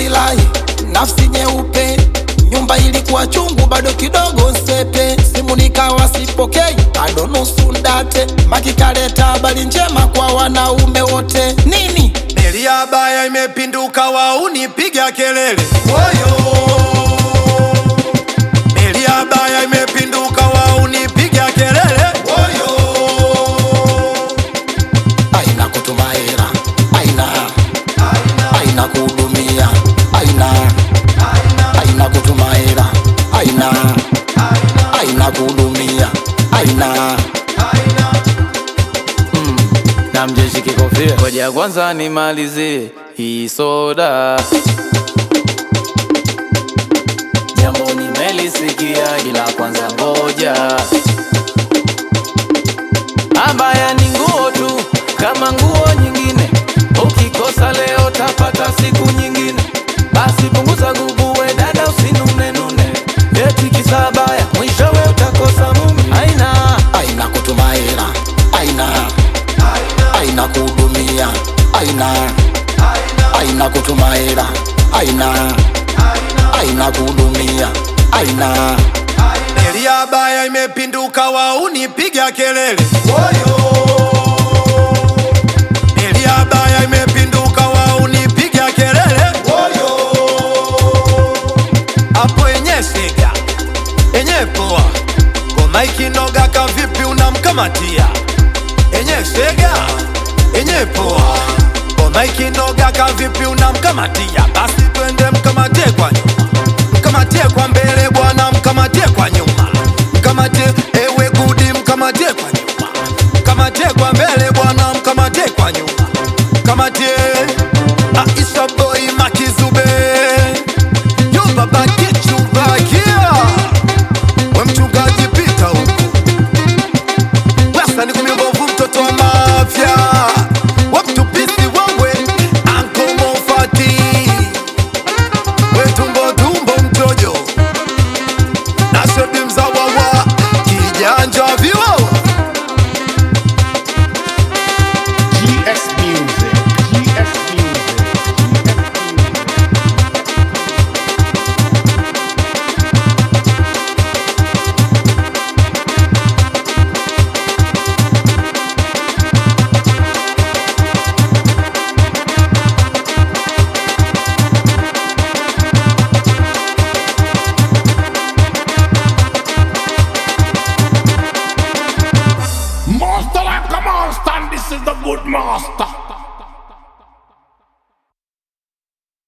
nilifurahi, nafsi nyeupe. Nyumba ilikuwa chungu, bado kidogo sepe. Simu nikawa sipokei, bado nusu ndate. Makikaleta habari njema kwa wanaume wote. Nini? Meli ya baya imepinduka, wauni piga kelele. Woyo! Meli ya baya imepinduka, wauni piga kelele. Woyo! Aina kutuma hela, aina kuhudumia, aina kutuma hela, aina kuhudumia, Na mjeshi kikofia, ngoja kwanza nimalizie hii soda. Jambo nimelisikia ila kwanza ngoja. Abaya ni nguo tu kama nguo nyingine, ukikosa leo tapata siku nyingine. Basi punguza nguvu we dada, usinune nune, eti kisabaya mwishowe utakosa mume. aina kutuma hela, aina kuhudumia, aina kutuma hela, aina kuhudumia, Meli ya baya imepinduka, wauni piga kelele. Woyo! Meli ya baya imepinduka, wauni piga kelele. Woyo! Hapo enye sega, enye poa. Ngoma ikinoga kavipi unamkamatia? Enye sega, enye poa. Ngoma ikinoga kavipi unamkamatia? Basi twende mkamatie kwa nyuma, mkamatie kwa mbele bwana, mkamatie kwa nyuma, mkamatie ewe gudi, mkamatie kwa nyuma, mkamatie kwa mbele bwana, mkamatie kwa nyuma, mkamatie Aisha boy Makizube, yo baba kichubakia, we mchungaji pita huku, wasa ni kumimbovu mtoto wa mafia, wa mtupisi wangwe Anko Mofati, we tumbo mtojo na shebi mzawa wa kijanja viwawa. GS Music. Master like a monster, and this is the good master.